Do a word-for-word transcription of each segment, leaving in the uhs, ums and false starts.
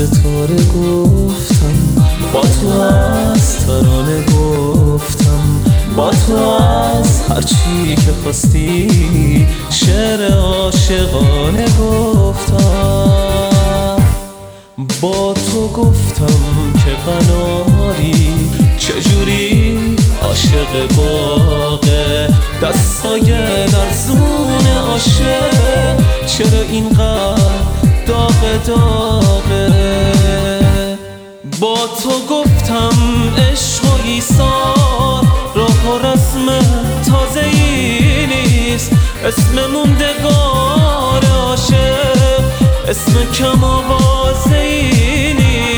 ستاره گفتم، با تو از ترانه گفتم، با تو از هرچی که خواستی شعر عاشقانه گفتم. با تو گفتم که قناری چجوری عاشق باغه، دستای لرزون عاشق چرا اینقدر داغ داغه. با تو گفتم عشق و ایثار راه و رسم تازه‌ای نیست، اسم موندگار عاشق اسم کم آوازه‌ای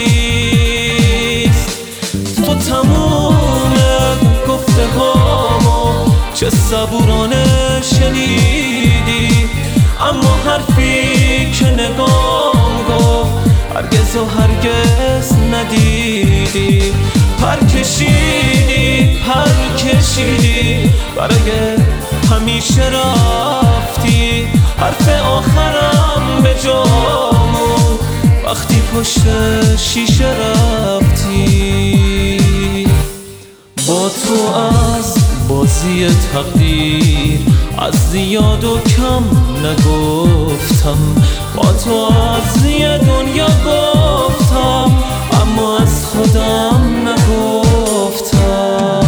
نیست. تو تموم گفته هامو چه صبورانه شنیدی، اما حرفی که نگام گفت هرگز و هرگز ندیدی. پر کشیدی پر کشیدی برای همیشه رفتی، حرف آخرم به جامون وقتی پشت شیشه رفتی. با تو از بازی تقدیر از زیاد و کم نگفتم، با تو از یه دنیا گفتم اما از خودم نگفتم.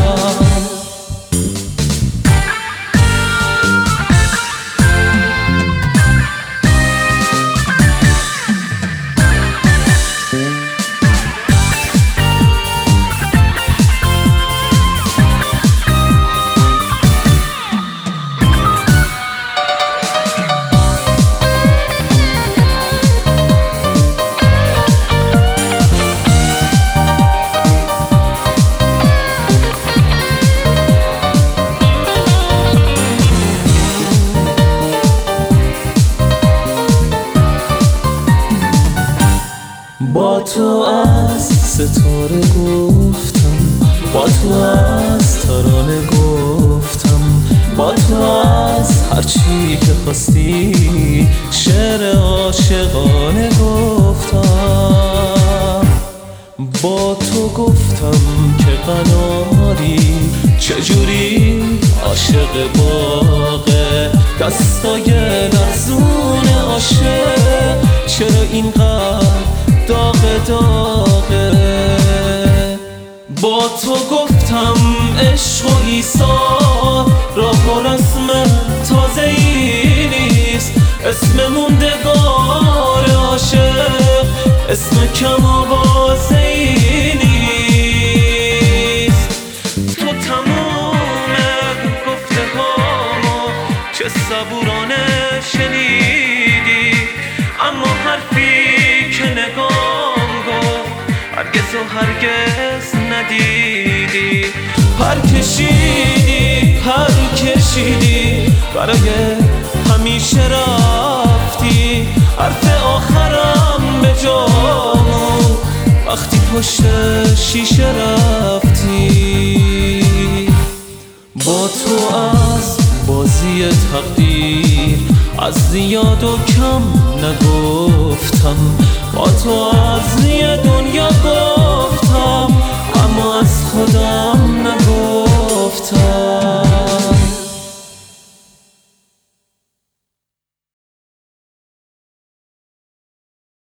با تو از ستاره گفتم، با تو از ترانه گفتم، با تو از هرچی که خواستی شعر عاشقانه گفتم. با تو گفتم که قناری چجوری عاشق باغه، دستای لرزون عاشق چرا اینقدر داغ داغه. با تو گفتم عشق و ایثار راه و رسم تازه‌ای نیست، اسم موندگار عاشق اسم کم آوازه‌ای نیست. تو تموم گفته هامو چه صبورانه شنیدی، اما حرفی که نگام گفت هرگز و هرگز ندیدی. پر کشیدی پر کشیدی برای همیشه رفتی، حرف آخرم به جامون وقتی پشت شیشه رفتی. با تو از بازی تقدیر از زیاد و کم نگفتم، با تو از یه دنیا گفتم اما از خودم